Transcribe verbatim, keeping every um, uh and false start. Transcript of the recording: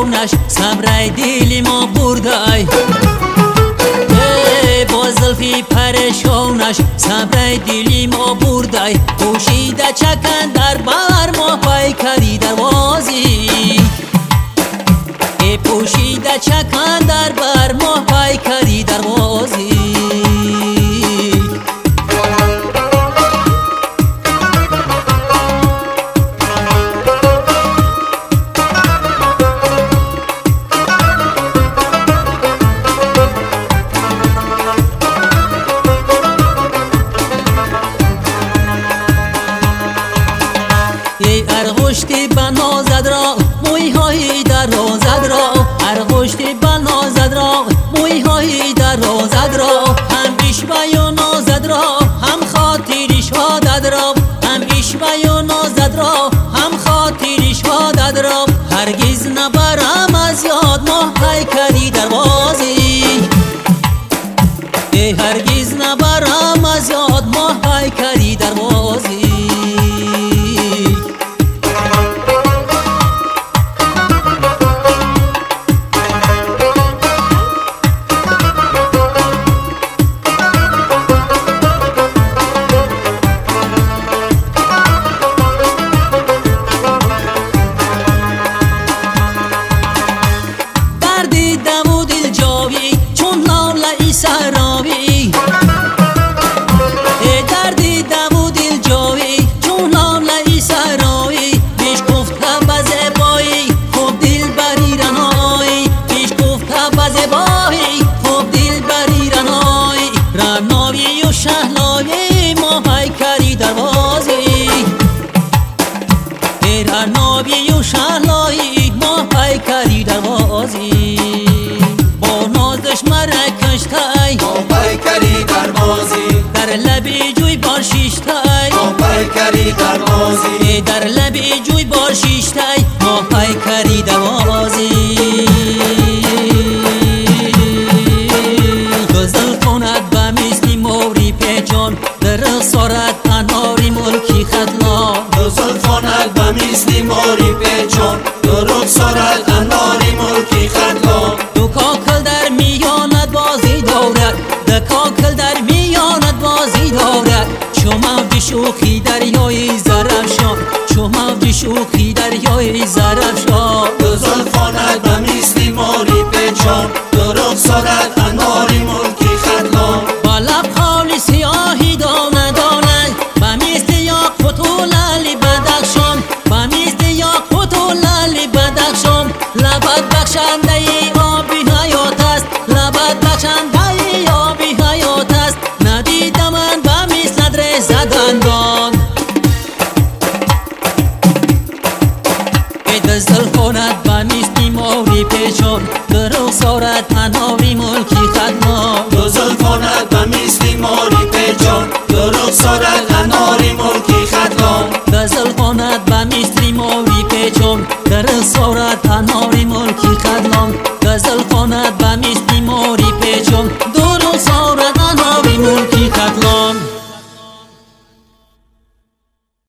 پریشانش صبر دلی ما بردای با زلفی پریشانش صبر دلی ما بردای پوشیده چکن در بر ما پای کردی دروازی پوشیده چکن در بر ما پای کردی دروازی ارغشتی بنازد را موی های در روزد را ارغشتی بنازد را موی های در روزد را هم عشوه و نازد را هم خاطری شادد را هم عشوه و نازد را هم خاطری شادد را هرگز نبرم از یاد ماه پای کردی دروازی هرگز نبرم از یاد ماه پای کردی دروازی نابی و شهلایی ما پای کردی دروازی با نازش مرا کشتای ما پای کردی دروازی در لبی جوی بار شیشتای ما پای کردی دروازی در لبی جوی بار شیشتای ما پای کردی دروازی گزل کند به مثل موری پیچان در رخسارت اناری ملکی خطلا گزل کند به مثل موری پیچان در رخسارت اناری ملکی خطلا دو کاکل در میانت بازی دارد دو کاکل در میانت بازی دارد چو موج شوخی دریای زرفشان چو موج شوخی دریای زرفشان گزل کند به مثل موری پیچان در رخسارت اناری ملکی خطلا با لب خالی سیاهی دانه دانه به مثل یاقوت و لعل بدخشان به مثل یاقوت و لعل بدخشان لبت بخشنده آبی حیات است لبت بخشنده آبی حیات است ندیدم من به مثل در زدندان گزل کند به مثل موری پیچان در رخسارت اناری ملکی خطلا گزل کند به مثل موری پیچان در رخسارت اناری ملکی خطلا گزل کند به مثل موری پیچان در رخسارت